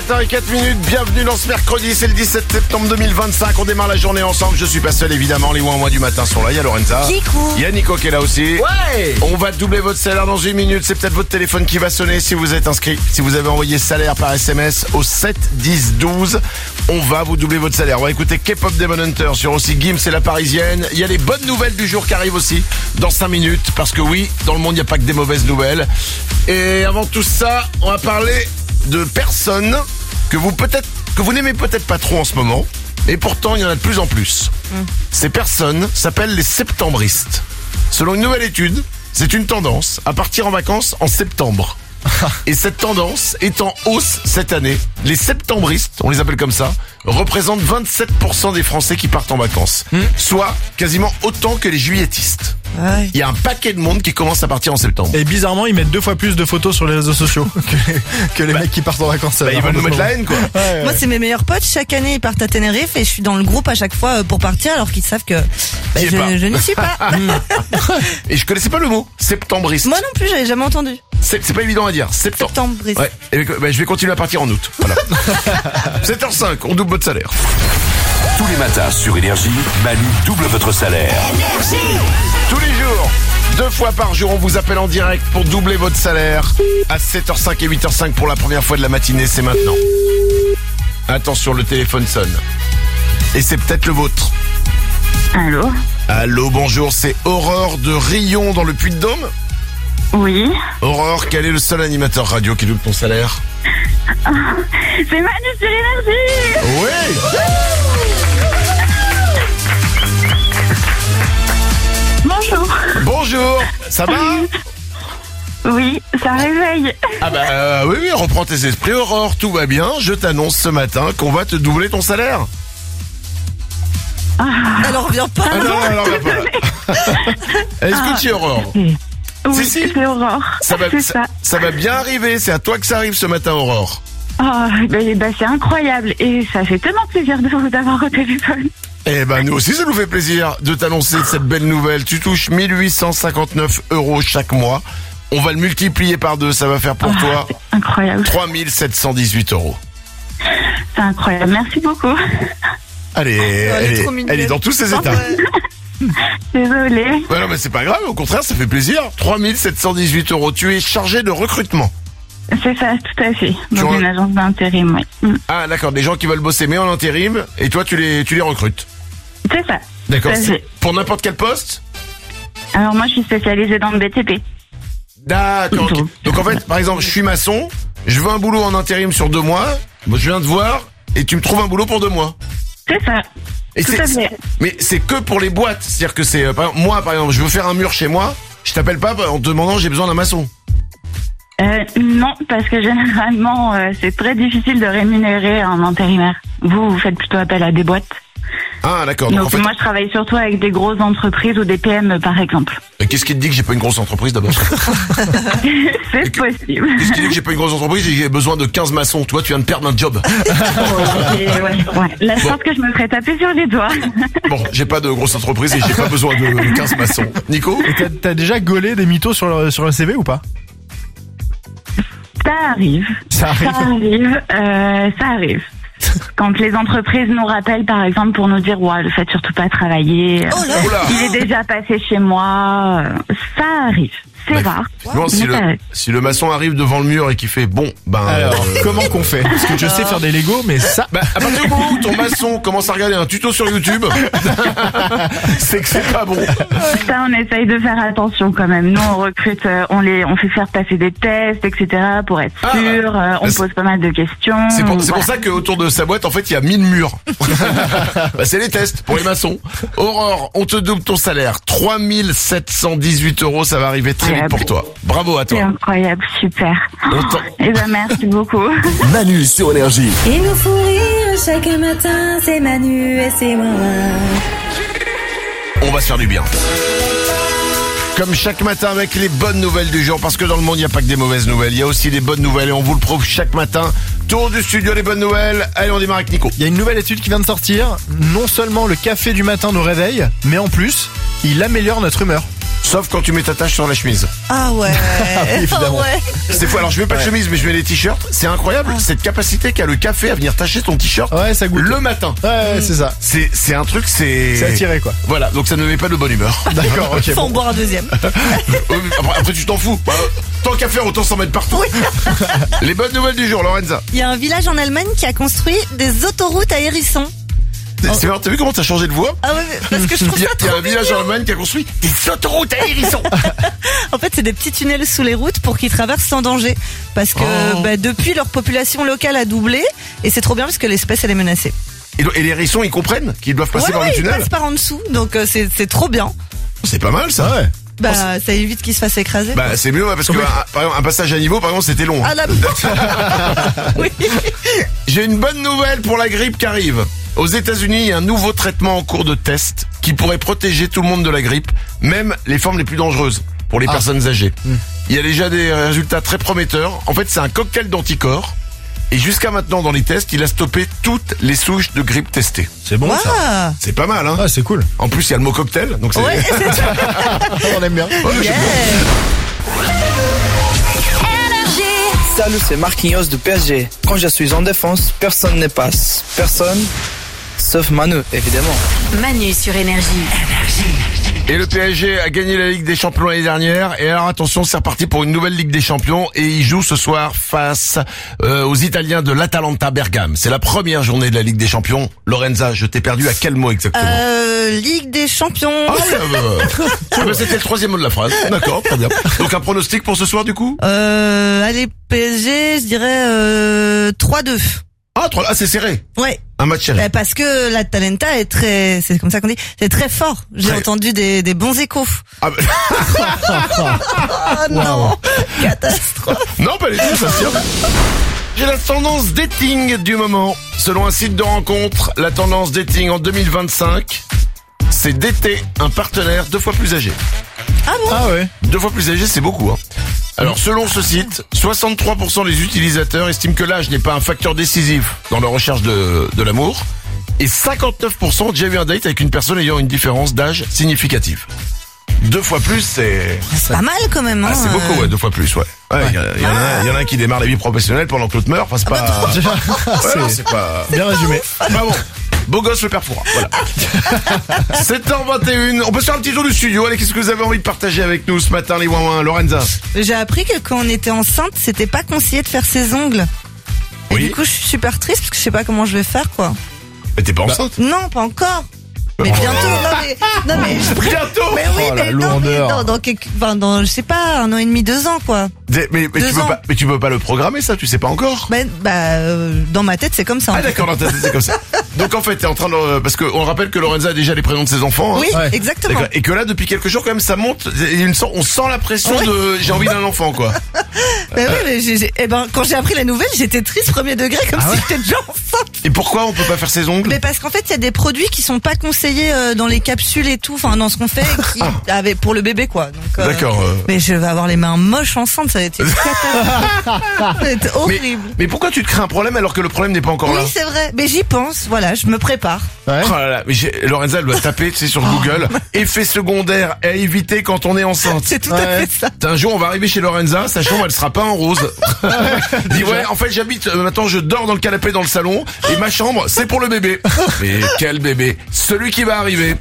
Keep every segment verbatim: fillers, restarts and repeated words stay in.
sept heures zéro quatre minutes, bienvenue dans ce mercredi, c'est le dix-sept septembre deux mille vingt-cinq, on démarre la journée ensemble, je suis pas seul évidemment, les ouin-ouin du matin sont là, il y a Lorenza, Kikou, il y a Nico qui est là aussi. Ouais. On va doubler votre salaire dans une minute, c'est peut-être votre téléphone qui va sonner si vous êtes inscrit, si vous avez envoyé salaire par S M S au sept dix douze, on va vous doubler votre salaire. On va écouter K-pop Demon Hunter sur aussi Gims et la Parisienne, il y a les bonnes nouvelles du jour qui arrivent aussi dans cinq minutes, parce que oui, dans le monde il n'y a pas que des mauvaises nouvelles. Et avant tout ça, on va parler de personnes que vous peut-être que vous n'aimez peut-être pas trop en ce moment, et pourtant il y en a de plus en plus. Mmh. Ces personnes s'appellent les septembristes. Selon une nouvelle étude, c'est une tendance à partir en vacances en septembre. Et cette tendance est en hausse cette année. Les septembristes, on les appelle comme ça, représentent vingt-sept pour cent des Français qui partent en vacances. Mmh. Soit quasiment autant que les juilletistes. Il y a un paquet de monde qui commence à partir en septembre. Et bizarrement, ils mettent deux fois plus de photos sur les réseaux sociaux que, que les bah, mecs qui partent en vacances. Bah, ils veulent nous mettre la haine, quoi. Ouais, ouais. Moi, c'est mes meilleurs potes. Chaque année, ils partent à Tenerife et je suis dans le groupe à chaque fois pour partir, alors qu'ils savent que bah, je, je n'y suis pas. Et je connaissais pas le mot septembriste. Moi non plus, j'avais jamais entendu. C'est, c'est pas évident à dire. Septembre. Septembriste. Ouais. Et bah, je vais continuer à partir en août. Voilà. sept heures cinq, on double votre salaire. Tous les matins sur Énergie, Manu double votre salaire. Énergie. Tous les jours, deux fois par jour, on vous appelle en direct pour doubler votre salaire. À sept heures cinq et huit heures cinq pour la première fois de la matinée, c'est maintenant. Attention, le téléphone sonne. Et c'est peut-être le vôtre. Allô ? Allô, bonjour, c'est Aurore de Rion dans le Puy-de-Dôme ? Oui. Aurore, quel est le seul animateur radio qui double ton salaire ? Oh, c'est Manu sur Énergie. Oui. Bonjour. Bonjour, ça va ? Oui, ça réveille. Ah bah euh, oui, oui, reprends tes esprits Aurore, tout va bien, je t'annonce ce matin qu'on va te doubler ton salaire. Ah. Elle en revient pas. Ah non, non, elle en revient pas. Est-ce que tu es Aurore ? Oui, si, si. c'est Aurore. Ça va, c'est ça, ça. ça va bien arriver, c'est à toi que ça arrive ce matin Aurore. Oh, ben, ben, c'est incroyable et ça fait tellement plaisir de vous avoir au téléphone. Eh ben nous aussi ça nous fait plaisir de t'annoncer cette belle nouvelle. Tu touches mille huit cent cinquante-neuf euros chaque mois. On va le multiplier par deux, ça va faire pour oh, toi incroyable. trois mille sept cent dix-huit euros. C'est incroyable, merci beaucoup. Allez, elle, elle, est, elle est dans tous ses états. Désolée. Ouais, non mais c'est pas grave, au contraire ça fait plaisir. trois mille sept cent dix-huit euros. Tu es chargé de recrutement. C'est ça, tout à fait. Dans une agence d'intérim, oui. Mm. Ah d'accord, des gens qui veulent bosser mais en intérim et toi tu les tu les recrutes. C'est ça. D'accord. C'est c'est pour n'importe quel poste ? Alors moi je suis spécialisée dans le B T P. D'accord. Okay. Donc en fait, par exemple, je suis maçon, je veux un boulot en intérim sur deux mois, moi je viens te voir et tu me trouves un boulot pour deux mois. C'est ça. Et tout c'est, à fait. Mais c'est que pour les boîtes, c'est-à-dire que c'est, par exemple, moi par exemple, je veux faire un mur chez moi, je t'appelle pas en te demandant j'ai besoin d'un maçon. Euh, non, parce que généralement, euh, c'est très difficile de rémunérer un intérimaire. Vous, vous faites plutôt appel à des boîtes. Ah, d'accord. Donc, Donc en fait, moi, je travaille surtout avec des grosses entreprises ou des P M, par exemple. Et qu'est-ce qui te dit que j'ai pas une grosse entreprise d'abord ? C'est possible. Qu'est-ce qui dit que j'ai pas une grosse entreprise et que j'ai besoin de quinze maçons ? Toi, tu viens de perdre un job. Ouais, ouais, ouais. Là, je bon. pense que je me ferais taper sur les doigts. Bon, j'ai pas de grosse entreprise et j'ai pas besoin de quinze maçons. Nico ? Et t'as, t'as déjà gaulé des mythos sur le, sur le C V ou pas ? Ça arrive. Ça arrive. Ça arrive. Euh, ça arrive. Quand les entreprises nous rappellent, par exemple, pour nous dire, ouais, le fait surtout pas travailler, oh là, oh là. il est déjà passé chez moi, ça arrive. C'est bah, rare. Bon, si, le, si le maçon arrive devant le mur et qu'il fait bon, ben. Alors, euh, comment qu'on fait ? Parce que je sais faire des Legos, mais ça. Bah, à partir du moment où ton maçon commence à regarder un tuto sur YouTube, c'est que c'est pas bon. Ça, on essaye de faire attention quand même. Nous, on recrute, euh, on les, on fait faire passer des tests, et cetera, pour être Ah, sûr. Euh, on bah, pose pas mal de questions. C'est pour, c'est voilà. pour ça qu'autour de sa boîte, en fait, il y a mille murs. Bah, c'est les tests pour les maçons. Aurore, on te double ton salaire. trois mille sept cent dix-huit euros, ça va arriver très vite pour toi. Bravo à C'est toi. incroyable, super. Et ben, merci beaucoup. Manu sur Énergie. Il nous faut rire chaque matin, c'est Manu et c'est moi. On va se faire du bien. Comme chaque matin avec les bonnes nouvelles du jour, parce que dans le monde, il n'y a pas que des mauvaises nouvelles, il y a aussi des bonnes nouvelles et on vous le prouve chaque matin. Tour du studio, les bonnes nouvelles. Allez, on démarre avec Nico. Il y a une nouvelle étude qui vient de sortir. Non seulement le café du matin nous réveille, mais en plus, il améliore notre humeur. Sauf quand tu mets ta tache sur la chemise. Ah ouais. évidemment. Ah ouais. C'est fou. Alors je mets pas de chemise, mais je mets les t-shirts. C'est incroyable cette capacité qu'a le café à venir tacher ton t-shirt Ouais, ça goûte. le matin. Ouais, c'est ça. C'est c'est un truc, c'est. C'est attiré, quoi. Voilà, donc ça ne met pas de bonne humeur. D'accord, ok. Faut en Bon. boire un deuxième. après, après, tu t'en fous. Bah, tant qu'à faire, autant s'en mettre partout. Les bonnes nouvelles du jour, Lorenza. Il y a un village en Allemagne qui a construit des autoroutes à hérissons. C'est c'est marrant, t'as vu comment t'as changé de voix? Ah ouais, mais parce que je trouve Il y a, ça il y a trop un village en mignon. Allemagne qui a construit des autoroutes à hérissons. En fait, c'est des petits tunnels sous les routes pour qu'ils traversent sans danger. Parce que Oh. bah, depuis, leur population locale a doublé. Et c'est trop bien parce que l'espèce, elle est menacée. Et, et les hérissons, ils comprennent qu'ils doivent passer Ouais, par ouais, le ils tunnel. passent par en dessous. Donc euh, c'est c'est trop bien. C'est pas mal ça. Ah ouais. Bah, ça évite qu'ils se fassent écraser. Bah c'est mieux ouais, parce que un, par exemple, un passage à niveau, par exemple, c'était long. Ah la oui. J'ai une bonne nouvelle pour la grippe qui arrive. Aux États-Unis, il y a un nouveau traitement en cours de test qui pourrait protéger tout le monde de la grippe, même les formes les plus dangereuses pour les Ah. personnes âgées. Il y a déjà des résultats très prometteurs. En fait, c'est un cocktail d'anticorps. Et jusqu'à maintenant, dans les tests, il a stoppé toutes les souches de grippe testées. C'est bon, ça. Ah. C'est pas mal, hein. Ah, c'est cool. En plus, il y a le mot cocktail, donc c'est... Ouais, c'est On aime bien. Ouais, yeah. Salut, c'est Marquinhos du P S G. Quand je suis en défense, personne ne passe. Personne, sauf Manu, évidemment. Manu sur Énergie. Et le P S G a gagné la Ligue des Champions l'année dernière. Et alors attention, c'est reparti pour une nouvelle Ligue des Champions. Et il joue ce soir face euh, aux Italiens de l'Atalanta Bergame. C'est la première journée de la Ligue des Champions. Lorenza, je t'ai perdu à quel mot exactement? Euh, Ligue des champions. Ah oui, euh, euh, bah, c'était le troisième mot de la phrase. D'accord, très bien. Donc un pronostic pour ce soir du coup? Euh, allez, P S G, je dirais euh, trois deux. Ah, trois, ah c'est serré. Ouais. Un match serré. Euh, Parce que la Talenta est très, c'est comme ça qu'on dit, c'est très fort. J'ai Très- entendu des, des bons échos. Ah, bah, Ah non, catastrophe. non, pas les deux, ça se tient. J'ai la tendance dating du moment. Selon un site de rencontre, la tendance dating en deux mille vingt-cinq, c'est d'éter un partenaire deux fois plus âgé. Ah bon? Ah ouais. Deux fois plus âgé, c'est beaucoup. Hein. Alors, selon ce site, soixante-trois pour cent des utilisateurs estiment que l'âge n'est pas un facteur décisif dans leur recherche de, de l'amour. Et cinquante-neuf pour cent ont déjà eu un date avec une personne ayant une différence d'âge significative. Deux fois plus, c'est... C'est pas mal quand même. Hein. Ah, c'est beaucoup, ouais, deux fois plus, ouais. Ouais, il y, a- il y en a, il y en a un qui démarre la vie professionnelle pendant que l'autre meurt. Enfin, c'est pas... Ouais, non, C'est c'est pas... bien résumé. Pas bon. Beau gosse le père Fouras, voilà. sept heures vingt et une, on peut se faire un petit tour du studio. Allez, qu'est-ce que vous avez envie de partager avec nous ce matin, les ouin Lorenza? J'ai appris que quand on était enceinte, c'était pas conseillé de faire ses ongles. Et Oui. du coup, je suis super triste parce que je sais pas comment je vais faire, quoi. Mais t'es pas enceinte? Non, pas encore. Mais bientôt. Non mais, non mais, je pré- Bientôt. mais oui, Oh, la mais non, mais lourdeur. dans, dans quelques, enfin, dans, je sais pas, un an et demi, deux ans, quoi. Mais, mais, mais Deux tu peux ans. pas, mais tu peux pas le programmer, ça, tu sais pas encore? Ben, bah, euh, dans ma tête, c'est comme ça. en Ah tout d'accord, dans ta tête, c'est comme ça. Donc en fait, t'es en train de... Parce qu'on rappelle que Lorenza a déjà les prénoms de ses enfants. cas. hein. Oui, Ouais. exactement. D'accord. Et que là, depuis quelques jours, quand même, ça monte. Il y a une sens- on sent la pression Ouais. de j'ai envie d'un enfant, quoi. Ben oui, mais j'ai, j'ai- eh ben, quand j'ai appris la nouvelle, j'étais triste premier degré, comme Ah si j'étais déjà enceinte. Et pourquoi on peut pas faire ses ongles? Mais parce qu'en fait, il y a des produits qui sont pas conseillés euh, dans les capsules et tout, enfin dans ce qu'on fait, qui avait pour le bébé, quoi. Donc, euh, D'accord. euh. Mais je vais avoir les mains moches enceintes, ça va être une catastrophe. Ça va être Mais, horrible. mais pourquoi tu te crées un problème alors que le problème n'est pas encore là? Oui, c'est vrai. Mais j'y pense. Voilà, je me prépare. Ouais. Oh là là, mais j'ai- Lorenza, elle doit taper, tu sais, sur Google, effet secondaire à éviter quand on est enceinte. C'est tout à Ouais. fait ça. Un jour, on va arriver chez Lorenza, sa chambre, elle sera pas en rose. Dis ouais, en fait, j'habite, euh, maintenant, je dors dans le canapé dans le salon, et ma chambre, c'est pour le bébé. Mais quel bébé? Celui qui va arriver.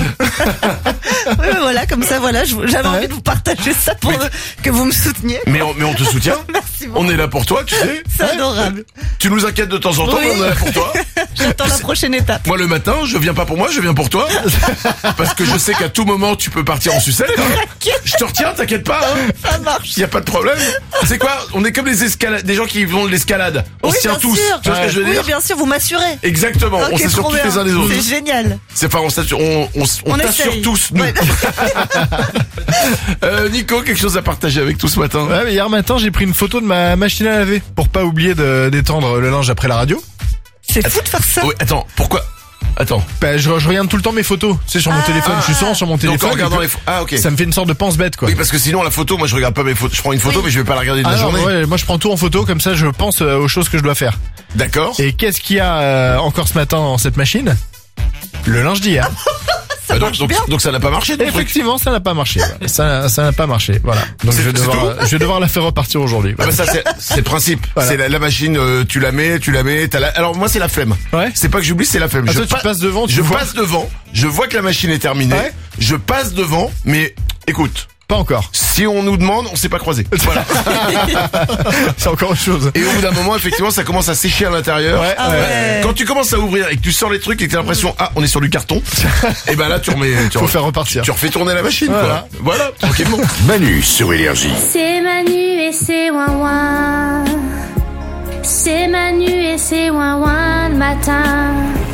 Oui, mais voilà, comme ça, voilà, je- j'avais envie de vous partager ça pour Mais- euh, que vous me souteniez. Mais on, mais on te soutient. Merci beaucoup. On est là pour toi, tu sais. C'est adorable. Tu nous inquiètes de temps en temps, Oui. mais on est là pour toi. J'attends la prochaine étape. Moi, le matin, je viens pas pour moi, je viens pour toi. Parce que je sais qu'à tout moment, tu peux partir en sucette. hein. Je te retiens, t'inquiète pas. Hein. Ça marche. Y a pas de problème. C'est quoi? On est comme les escalades, des gens qui vont de l'escalade. On Oui, se tient bien tous. sûr. Tu vois ce que je veux Oui, dire? bien sûr, vous m'assurez. Exactement. on Ok, s'assure trop tous bien. les uns des autres. C'est génial. C'est enfin, on s'assure, on, on, s- on On t'assure essaye. tous, nous. Ouais. euh, Nico, quelque chose à partager avec tout ce matin? Ouais, mais hier matin, j'ai pris une photo de ma machine à laver pour pas oublier de d'étendre le linge après la radio. C'est fou de faire ça. Oui, attends, pourquoi? Attends. Bah, je, je regarde tout le temps mes photos. C'est sur mon Ah. téléphone. Je suis souvent sur mon Donc téléphone. en regardant et les puis, photos. Ah, ok. Ça me fait une sorte de pense-bête, quoi. Oui, parce que sinon, la photo, moi, je regarde pas mes photos. Je prends une photo, Oui. mais je vais pas la regarder de Ah la non, journée. ouais, moi je prends tout en photo, comme ça je pense euh, aux choses que je dois faire. D'accord. Et qu'est-ce qu'il y a euh, encore ce matin dans cette machine? Le linge d'hier. Euh, donc, marche donc, bien. donc ça n'a pas marché ton truc. Effectivement, ça n'a pas marché. Ouais. Ça, ça n'a pas marché. Voilà. Donc C'est- je vais c'est devoir, tout je vais devoir la faire repartir aujourd'hui. Ah bah ça c'est c'est le principe. Voilà. C'est la, la machine, euh, tu la mets, tu la mets. T'as la... Alors moi c'est la flemme. Ouais. C'est pas que j'oublie, c'est la flemme. Ah, je toi, tu pa- passes devant, tu je vois. passe devant. Je vois que la machine est terminée. Ouais. Je passe devant, mais écoute, Pas encore. si on nous demande, on s'est pas croisé. Voilà. C'est encore autre chose. Et au bout d'un moment, effectivement, ça commence à sécher à l'intérieur. Ouais, Ah ouais. ouais. Quand tu commences à ouvrir et que tu sors les trucs et que t'as l'impression, ah, on est sur du carton, et ben là tu remets, tu, Faut re- faire repartir. tu refais tourner la machine. Voilà. Quoi. Voilà, tranquillement. Manu sur Énergie. C'est Manu et c'est ouin C'est Manu et c'est ouin le matin.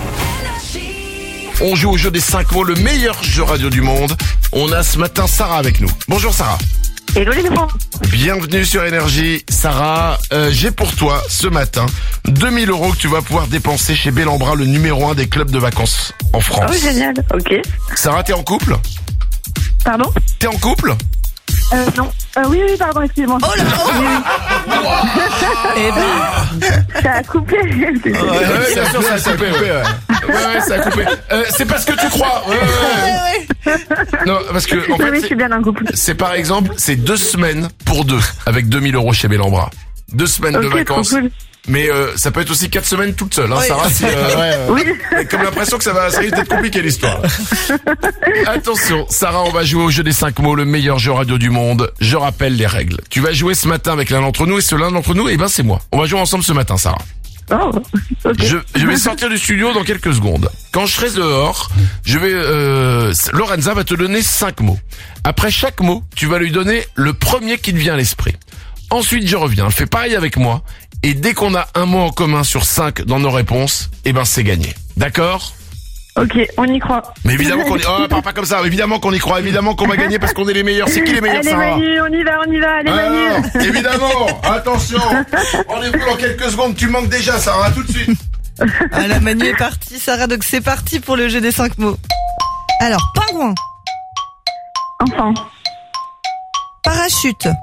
On joue au jeu des cinq mots, le meilleur jeu radio du monde. On a ce matin Sarah avec nous. Bonjour Sarah. Hello les enfants. Bienvenue sur Énergie. Sarah, euh, j'ai pour toi ce matin deux mille euros que tu vas pouvoir dépenser chez Bellambra, le numéro un des clubs de vacances en France. Oh génial, ok. Sarah, t'es en couple? Pardon T'es en couple? euh, Non. Euh, oui, oui, pardon, excusez-moi. Oh là là. Eh ben, Ça a coupé. Ouais, ouais, bien sûr, ça a coupé, ouais. Ouais, ouais, ça a coupé. Euh, c'est pas ce que tu crois. Ouais, ouais, ouais. Non, parce que, en Oui, fait, oui, je c'est- suis bien en couple. c'est par exemple, c'est deux semaines pour deux, avec deux mille euros chez Bellambra. Deux semaines de Ok, trop vacances. cool. Mais euh, ça peut être aussi quatre semaines toute seule, hein, Oui. Sarah. Si, euh, Ouais, ouais. Oui. J'ai comme l'impression que ça va, ça risque d'être compliqué l'histoire. Attention, Sarah, on va jouer au jeu des cinq mots, le meilleur jeu radio du monde. Je rappelle les règles. Tu vas jouer ce matin avec l'un d'entre nous et ce l'un d'entre nous, eh ben c'est moi. On va jouer ensemble ce matin, Sarah. Oh, ok. Je, je vais sortir du studio dans quelques secondes. Quand je serai dehors, je vais, euh, Lorenza va te donner cinq mots. Après chaque mot, tu vas lui donner le premier qui te vient à l'esprit. Ensuite, je reviens. Fais pareil avec moi. Et dès qu'on a un mot en commun sur cinq dans nos réponses, eh ben c'est gagné. D'accord? Ok, on y croit. Mais évidemment qu'on y... Oh, parle pas comme ça. Évidemment qu'on y croit. Évidemment qu'on va gagner parce qu'on est les meilleurs. C'est qui les meilleurs, Allez Sarah? Manu, on y va, on y va, allez Alors, Manu. évidemment. Attention. Rendez-vous dans quelques secondes. Tu manques déjà, Sarah. À tout de suite. ah, la Manu est partie, Sarah, donc c'est parti pour le jeu des cinq mots. Alors, pingouin, Enfant. parachute,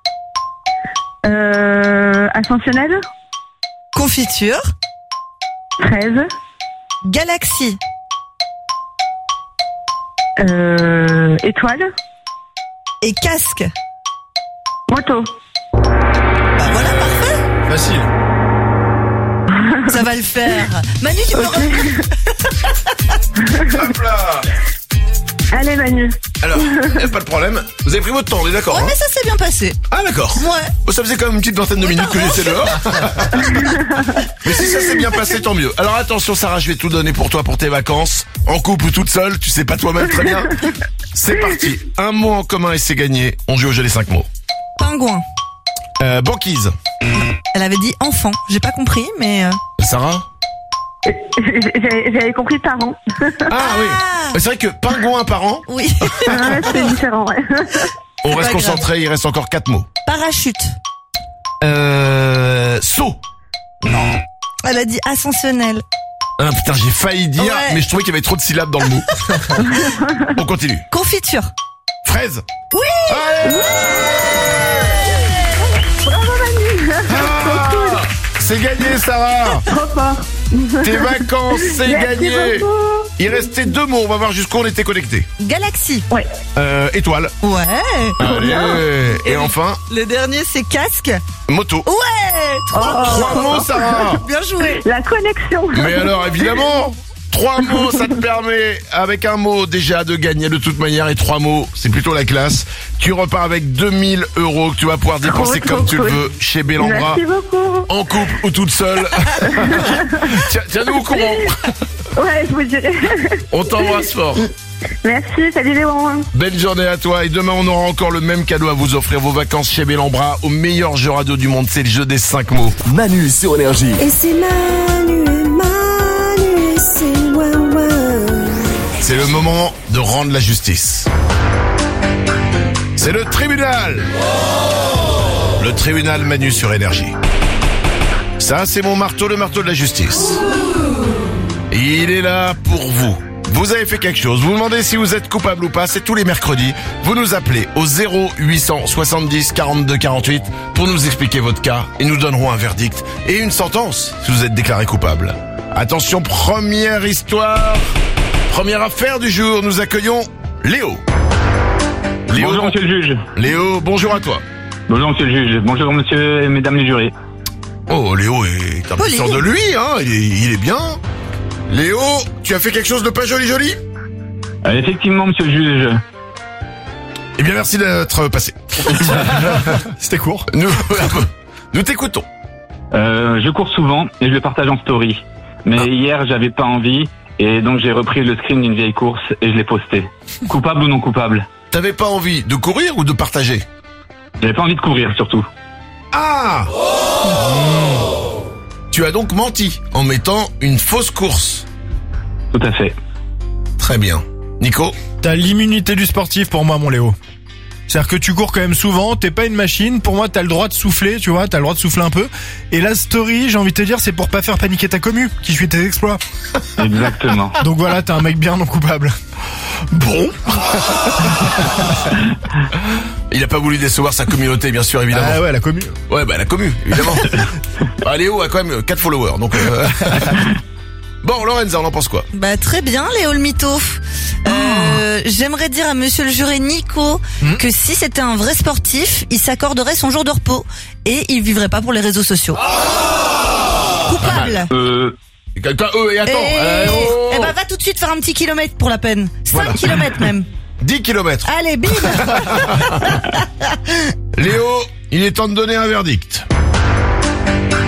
Euh, ascensionnel. confiture, Fraise. galaxie, Euh, étoile. et casque. Moto. Bah voilà, parfait. Facile. Ça va le faire. Manu, tu peux revenir. Hop là. Allez Manu. Alors, y a pas de problème. Vous avez pris votre temps, on est d'accord, Ouais, hein? mais ça s'est bien passé. Ah d'accord. Ouais. Oh, ça faisait quand même une petite vingtaine de minutes que j'étais dehors. Mais si ça s'est bien passé, tant mieux. Alors attention Sarah, je vais tout donner pour toi pour tes vacances. En couple ou toute seule, tu sais pas toi-même très bien. C'est parti. Un mot en commun et c'est gagné. On joue au jeu des cinq mots. Pingouin. Euh, banquise. Elle avait dit enfant. J'ai pas compris, mais... euh, Sarah? J'avais j'avais compris parents. Ah oui. C'est vrai que pingouin par an, Oui. Ouais, c'est différent, ouais. on pas reste grave. concentré, il reste encore quatre mots. Parachute. Euh, saut. Elle a dit ascensionnel. Ah putain, j'ai failli dire, Ouais. mais je trouvais qu'il y avait trop de syllabes dans le mot. On continue. Confiture. Fraise. Oui. Allez. Bravo Manu. Ah, c'est gagné, Sarah. Trop fort. Tes vacances, c'est Merci gagné. beaucoup. Il restait deux mots, on va voir jusqu'où on était connectés. Galaxie. Ouais. Euh, étoile. Ouais. Allez. Et Et enfin, Le dernier, c'est casque. moto. Ouais. Trois. Trois mots, Sarah. Bien joué. La connexion. Mais alors, évidemment, trois mots, ça te permet, avec un mot déjà, de gagner de toute manière, et trois mots, c'est plutôt la classe. Tu repars avec deux mille euros que tu vas pouvoir dépenser Trop, comme trop tu le cool. veux chez Bellambra, Merci beaucoup. en couple ou toute seule. Tiens, tiens-nous au courant. Ouais, je vous dirai. On t'embrasse fort. Merci, salut Léon. Belle journée à toi, et demain on aura encore le même cadeau à vous offrir, vos vacances chez Bellambra, au meilleur jeu radio du monde, c'est le jeu des cinq mots. Manu sur Énergie. Et c'est Manu et Manu et c'est ouin ouin. C'est le moment de rendre la justice. C'est le tribunal. Le tribunal Manu sur Énergie. Ça, c'est mon marteau, le marteau de la justice. Il est là pour vous. Vous avez fait quelque chose, vous vous demandez si vous êtes coupable ou pas, c'est tous les mercredis. Vous nous appelez au zéro huit cent soixante-dix quarante-deux quarante-huit pour nous expliquer votre cas et nous donnerons un verdict et une sentence si vous êtes déclaré coupable. Attention, première histoire. Première affaire du jour, nous accueillons Léo. Léo. Bonjour monsieur le juge. Léo, bonjour à toi. Bonjour monsieur le juge. Bonjour monsieur et mesdames les jurés. Oh, Léo est un peu sûr de lui, hein, il est, il est bien. Léo, tu as fait quelque chose de pas joli joli ? Euh, effectivement monsieur le juge. Eh bien, merci d'être passé. C'était court. Nous, nous t'écoutons. Euh, je cours souvent et je le partage en story. Mais Ah. hier j'avais pas envie et donc j'ai repris le screen d'une vieille course et je l'ai posté. Coupable ou non coupable? T'avais pas envie de courir ou de partager ? J'avais pas envie de courir surtout. Ah mmh. Tu as donc menti en mettant une fausse course. Tout à fait. Très bien. Nico ? T'as l'immunité du sportif pour moi, mon Léo. C'est-à-dire que tu cours quand même souvent, t'es pas une machine, pour moi t'as le droit de souffler, tu vois, t'as le droit de souffler un peu. Et la story, j'ai envie de te dire, c'est pour pas faire paniquer ta commu, qui suit tes exploits. Exactement. Donc voilà, t'es un mec bien non coupable. Bon. Il a pas voulu décevoir sa communauté, bien sûr, évidemment. Ah ouais, la commu. Ouais, bah la commu, évidemment. Ah, Léo a quand même quatre followers, donc... Euh... Bon, Lorenza, on en pense quoi ? Bah très bien, Léo le mytho. Euh, j'aimerais dire à monsieur le juré Nico Hmm que si c'était un vrai sportif, il s'accorderait son jour de repos et il vivrait pas pour les réseaux sociaux. Coupable. Euh, Quelqu'un... Euh, et attends... Et, euh, oh. eh ben va tout de suite faire un petit kilomètre pour la peine. cinq Voilà. kilomètres même. dix kilomètres. Allez, bim. Léo, il est temps de donner un verdict. Silence !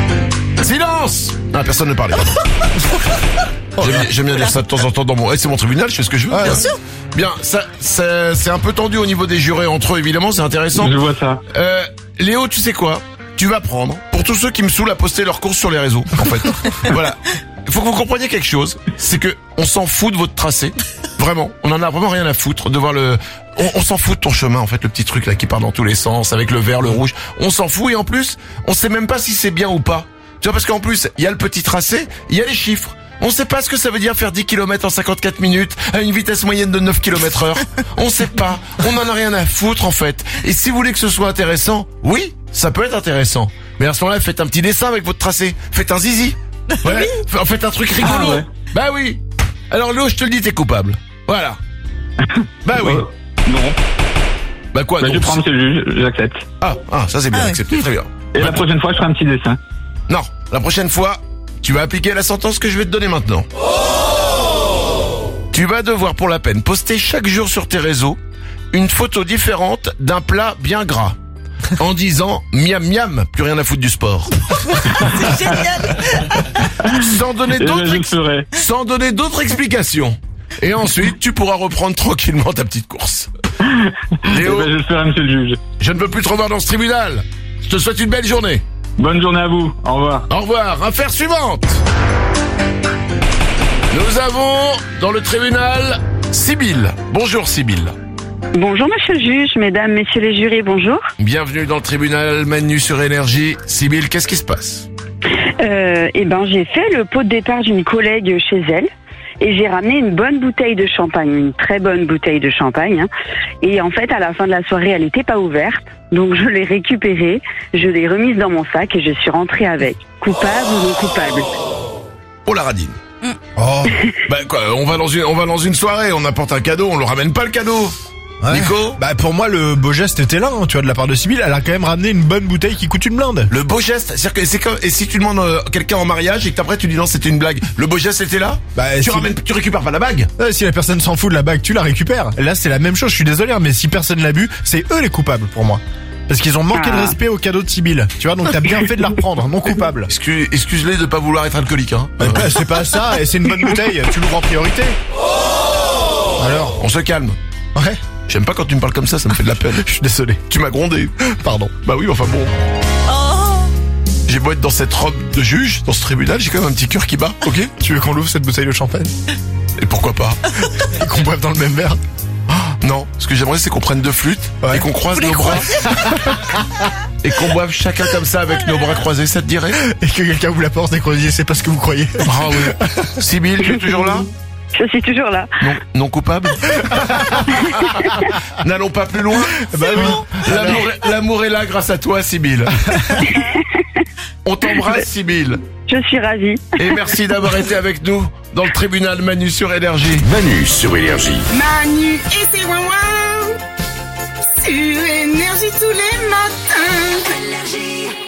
Ah, personne ne parlait. J'aime bien, j'aime bien dire ça de temps en temps dans mon... Eh, c'est mon tribunal, je fais ce que je veux. Ah, bien bien sûr. Bien, ça, ça, c'est un peu tendu au niveau des jurés entre eux, évidemment, c'est intéressant. je vois ça. Euh, Léo, tu sais quoi ? Tu vas prendre, pour tous ceux qui me saoulent à poster leurs courses sur les réseaux, en fait. Voilà. Il faut que vous compreniez quelque chose, c'est que on s'en fout de votre tracé. Vraiment. On en a vraiment rien à foutre de voir le... On, on s'en fout de ton chemin, en fait, le petit truc là qui part dans tous les sens, avec le vert, le rouge. On s'en fout et en plus, on sait même pas si c'est bien ou pas. Tu vois, parce qu'en plus, il y a le petit tracé, il y a les chiffres. On sait pas ce que ça veut dire faire dix kilomètres en cinquante-quatre minutes à une vitesse moyenne de neuf kilomètres heure. On sait pas. On en a rien à foutre, en fait. Et si vous voulez que ce soit intéressant, oui, ça peut être intéressant. Mais à ce moment-là, faites un petit dessin avec votre tracé. Faites un zizi. Ouais. Faites un truc rigolo. Ah ouais. Bah oui. Alors Léo, je te le dis, t'es coupable. Voilà. Bah oui. Euh, non. Bah quoi, Bah, donc je prends monsieur le juge, j'accepte. Ah, ah, ça c'est bien Ah ouais. accepté, très bien. Et la Maintenant- prochaine fois je ferai un petit dessin. Non, la prochaine fois, tu vas appliquer la sentence que je vais te donner maintenant. Tu vas devoir pour la peine poster chaque jour sur tes réseaux une photo différente d'un plat bien gras. En disant miam miam, plus rien à foutre du sport. C'est génial. Sans donner Et ben, d'autres je le ex- ferai. sans donner d'autres explications. Et ensuite, tu pourras reprendre tranquillement ta petite course. Et Léo, ben, je le ferai monsieur le juge. je ne veux plus te revoir dans ce tribunal. Je te souhaite une belle journée. Bonne journée à vous. Au revoir. Au revoir. Affaire suivante. Nous avons dans le tribunal Sybille. Bonjour Sybille. Bonjour monsieur le juge, mesdames, messieurs les jurés, bonjour. Bienvenue dans le tribunal Manu sur Énergie. Sybille, qu'est-ce qui se passe ? Euh, eh ben, j'ai fait le pot de départ d'une collègue chez elle et j'ai ramené une bonne bouteille de champagne, une très bonne bouteille de champagne. Hein. Et en fait, à la fin de la soirée, elle n'était pas ouverte, donc je l'ai récupérée, je l'ai remise dans mon sac et je suis rentrée avec. Coupable ou non coupable? Oh la radine. Oh. Bah quoi, on va dans une, on va dans une soirée, on apporte un cadeau, on le ramène pas le cadeau. Ouais. Nico ? Bah pour moi le beau geste était là, hein, tu vois, de la part de Sybille, elle a quand même ramené une bonne bouteille qui coûte une blinde. Le beau geste, c'est-à-dire que c'est comme, et si tu demandes euh, quelqu'un en mariage et que après tu dis non c'était une blague, le beau geste était là ? Bah, tu si- ramènes, tu récupères pas la bague ? Ouais, si la personne s'en fout de la bague, tu la récupères. Là c'est la même chose, je suis désolé, hein, mais si personne l'a bu, c'est eux les coupables pour moi. Parce qu'ils ont manqué de Ah. respect au cadeau de Sybille. Tu vois, donc t'as bien fait de la reprendre, non coupable. Excuse, excuse-les de pas vouloir être alcoolique, hein. Bah, bah, c'est pas ça, et c'est une bonne bouteille, tu l'ouvres en priorité. Alors, On se calme. ouais, J'aime pas quand tu me parles comme ça, ça me fait de la peine. je suis désolé. Tu m'as grondé. Pardon. Bah oui, enfin bon. Oh. J'ai beau être dans cette robe de juge, dans ce tribunal, j'ai quand même un petit cœur qui bat, ok ? Tu veux qu'on l'ouvre cette bouteille de champagne Et pourquoi pas ? et qu'on boive dans le même verre? Non, ce que j'aimerais c'est qu'on prenne deux flûtes Ouais. et qu'on croise Vous les nos bras. Et qu'on boive chacun comme ça avec nos bras croisés, ça te dirait ? Et que quelqu'un vous la porte et qu'on dise c'est pas ce que vous croyez. Ah oui. Sybille, tu es toujours là ? Je suis toujours là. Non, non coupable. N'allons pas plus loin. Bah oui. L'amour, est- l'amour est là grâce à toi, Sybille. On t'embrasse, Sybille. Je suis ravie. Et merci d'avoir été avec nous dans le tribunal. Manu sur Énergie. Manu sur Énergie. Manu et ses ouin sur Énergie tous les matins. Énergie.